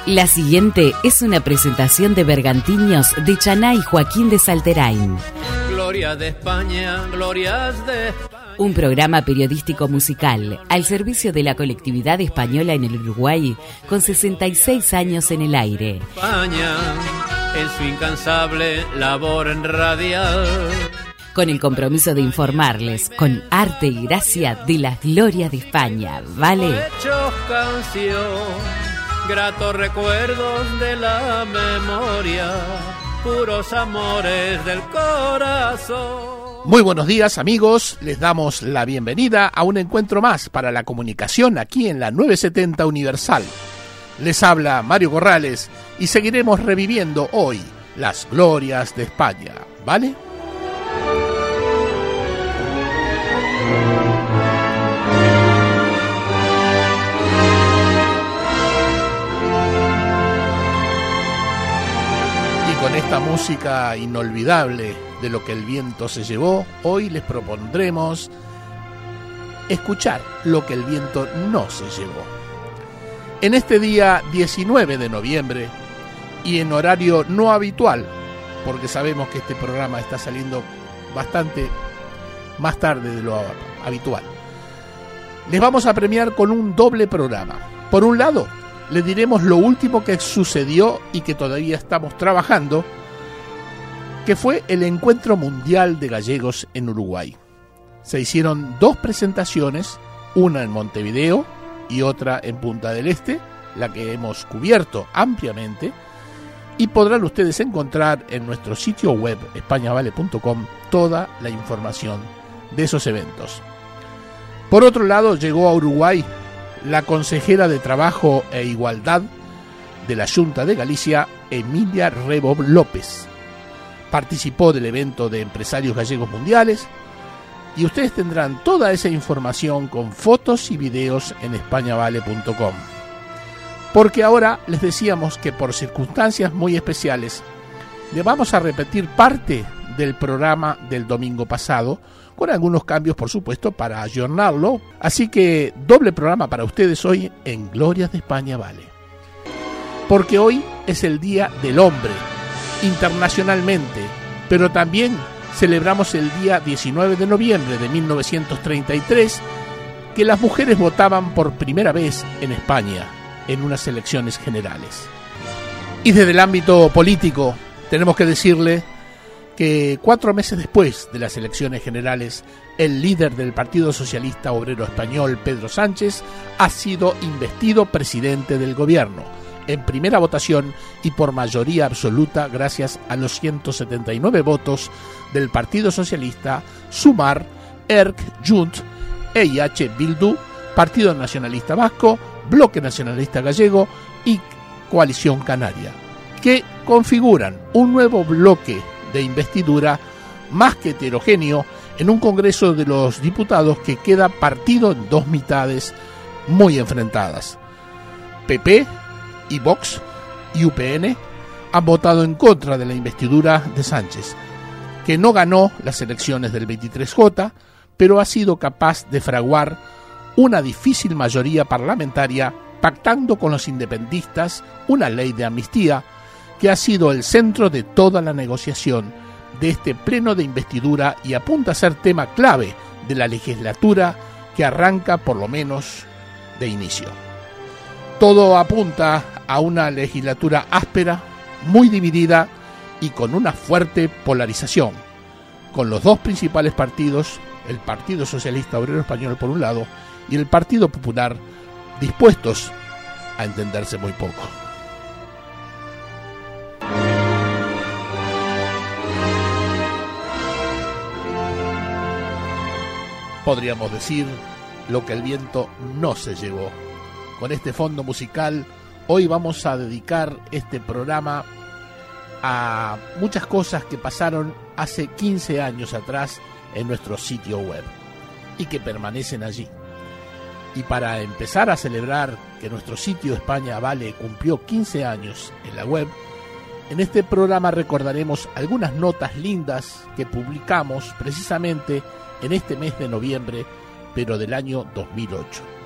La siguiente es una presentación de Bergantiños de Chaná y Joaquín de Salterain. Gloria de España, glorias de España. Un programa periodístico musical al servicio de la colectividad española en el Uruguay con 66 años en el aire. España, en su incansable labor radial. Con el compromiso de informarles con arte y gracia de la gloria de España, ¿vale? Hechos canción, gratos recuerdos de la memoria, puros amores del corazón. Muy buenos días, amigos, les damos la bienvenida a un encuentro más para la comunicación aquí en la 970 Universal. Les habla Mario Corrales y seguiremos reviviendo hoy las glorias de España, ¿vale? Con esta música inolvidable de Lo que el viento se llevó, hoy les propondremos escuchar Lo que el viento no se llevó. En este día 19 de noviembre y en horario no habitual, porque sabemos que este programa está saliendo bastante más tarde de lo habitual, les vamos a premiar con un doble programa. Por un lado, le diremos lo último que sucedió y que todavía estamos trabajando, que fue el Encuentro Mundial de Gallegos en Uruguay. Se hicieron dos presentaciones, una en Montevideo y otra en Punta del Este, la que hemos cubierto ampliamente, y podrán ustedes encontrar en nuestro sitio web españavale.com toda la información de esos eventos. Por otro lado, llegó a Uruguay la consejera de Trabajo e Igualdad de la Junta de Galicia, Emilia Rebo López. Participó del evento de empresarios gallegos mundiales y ustedes tendrán toda esa información con fotos y videos en españavale.com. Porque ahora les decíamos que por circunstancias muy especiales le vamos a repetir parte del programa del domingo pasado, con algunos cambios, por supuesto, para ayornarlo. Así que doble programa para ustedes hoy en Glorias de España Vale. Porque hoy es el Día del Hombre, internacionalmente, pero también celebramos el día 19 de noviembre de 1933, que las mujeres votaban por primera vez en España en unas elecciones generales. Y desde el ámbito político tenemos que decirle que 4 meses después de las elecciones generales, el líder del Partido Socialista Obrero Español, Pedro Sánchez, ha sido investido presidente del gobierno, en primera votación y por mayoría absoluta gracias a los 179 votos del Partido Socialista, Sumar, ERC, Junt, EIH Bildu, Partido Nacionalista Vasco, Bloque Nacionalista Gallego y Coalición Canaria, que configuran un nuevo bloque de investidura más que heterogéneo en un Congreso de los Diputados que queda partido en dos mitades muy enfrentadas. PP y Vox y UPN han votado en contra de la investidura de Sánchez, que no ganó las elecciones del 23J, pero ha sido capaz de fraguar una difícil mayoría parlamentaria pactando con los independentistas una ley de amnistía que ha sido el centro de toda la negociación de este pleno de investidura y apunta a ser tema clave de la legislatura que arranca por lo menos de inicio. Todo apunta a una legislatura áspera, muy dividida y con una fuerte polarización, con los dos principales partidos, el Partido Socialista Obrero Español por un lado y el Partido Popular, dispuestos a entenderse muy poco. Podríamos decir lo que el viento no se llevó. Con este fondo musical, hoy vamos a dedicar este programa a muchas cosas que pasaron hace 15 años atrás en nuestro sitio web y que permanecen allí. Y para empezar a celebrar que nuestro sitio España Vale cumplió 15 años en la web, en este programa recordaremos algunas notas lindas que publicamos precisamente en este mes de noviembre, pero del año 2008.